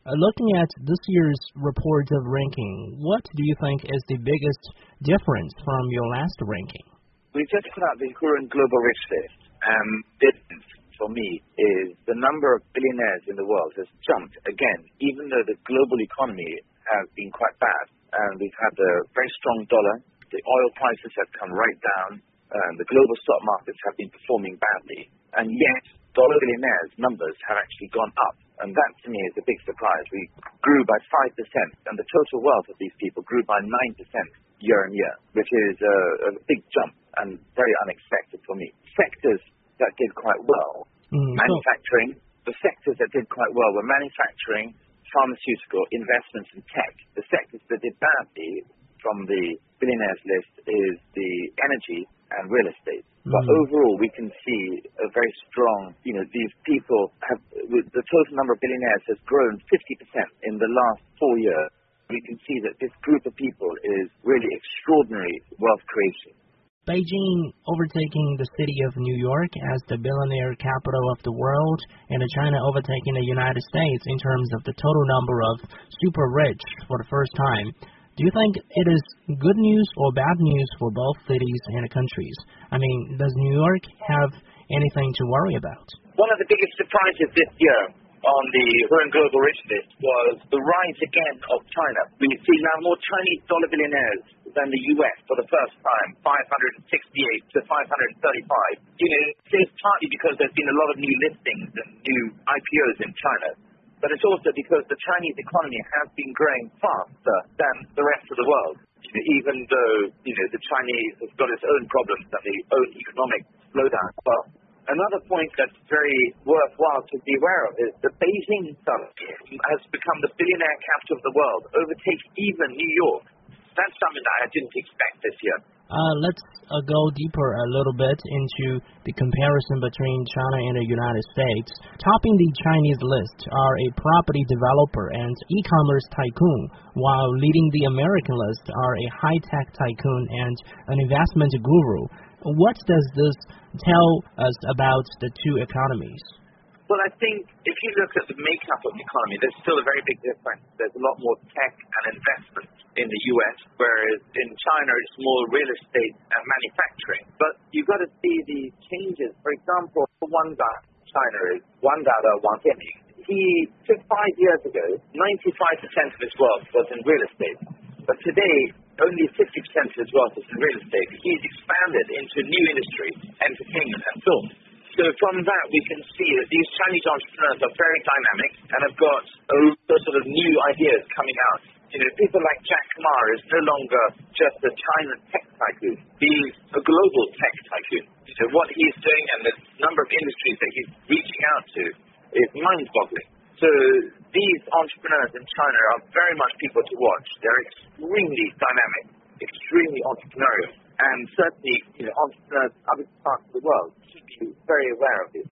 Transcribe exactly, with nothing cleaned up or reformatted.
Uh, looking at this year's report of ranking, what do you think is the biggest difference from your last ranking? We just put out the Hurun Global Rich List, and difference for me is the number of billionaires in the world has jumped again, even though the global economy has been quite bad, and we've had a very strong dollar, the oil prices have come right down, and the global stock markets have been performing badly, and yet dollar billionaires' numbers have actually gone up. And that, to me, is a big surprise. We grew by five percent, and the total wealth of these people grew by nine percent year on year, which is a, a big jump and very unexpected for me. Sectors that did quite well, mm, manufacturing, so the sectors that did quite well were manufacturing, pharmaceutical, investments, and tech. The sectors that did badly from the billionaires list is the energy and real estate. But mm. overall, we can see a very strong, you know, these people have, with the total number of billionaires has grown fifty percent in the last four years. We can see that this group of people is really extraordinary wealth creation. Beijing overtaking the city of New York as the billionaire capital of the world, and China overtaking the United States in terms of the total number of super rich for the first time. Do you think it is good news or bad news for both cities and countries? I mean, does New York have anything to worry about? One of the biggest surprises this year on the Hurun Global Rich List was the rise again of China. We see now more Chinese dollar billionaires than the U S for the first time, five hundred sixty-eight to five hundred thirty-five. You know, it's partly because there's been a lot of new listings and new I P Os in China. But it's also because the Chinese economy has been growing faster than the rest of the world. You know, even though, you know, the Chinese has got its own problems and their own economic slowdown. Well, another point that's very worthwhile to be aware of is the Beijing summit has become the billionaire capital of the world, overtakes even New York. That's something that I didn't expect this year. Uh, let's uh, go deeper a little bit into the comparison between China and the United States. Topping the Chinese list are a property developer and e-commerce tycoon, while leading the American list are a high-tech tycoon and an investment guru. What does this tell us about the two economies? Well, I think if you look at the makeup of the economy, there's still a very big difference. There's a lot more tech and investment in the U S, whereas in China it's more real estate and manufacturing. But you've got to see the changes. For example, one guy in China is Wang Dada, Wang Jianming. He, just five years ago, ninety-five percent of his wealth was in real estate. But today, only fifty percent of his wealth is in real estate. He's expanded into new industries, entertainment and film. So from that, we can see that these Chinese entrepreneurs are very dynamic and have got a sort of new ideas coming out. You know, people like Jack Ma is no longer just a China tech tycoon. He's a global tech tycoon. So what he's doing and the number of industries that he's reaching out to is mind-boggling. So these entrepreneurs in China are very much people to watch. They're extremely dynamic, extremely entrepreneurial, and certainly, you know, entrepreneurs in other parts of the world should be very aware of this.